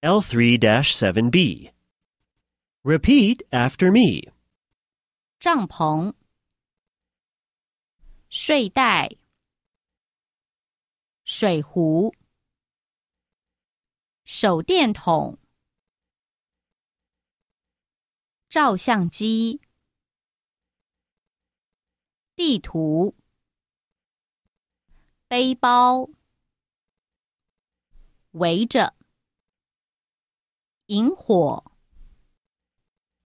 L3-7B. Repeat after me. 帐篷、睡袋、水壶、手电筒、照相机、地图、背包、围着、引火。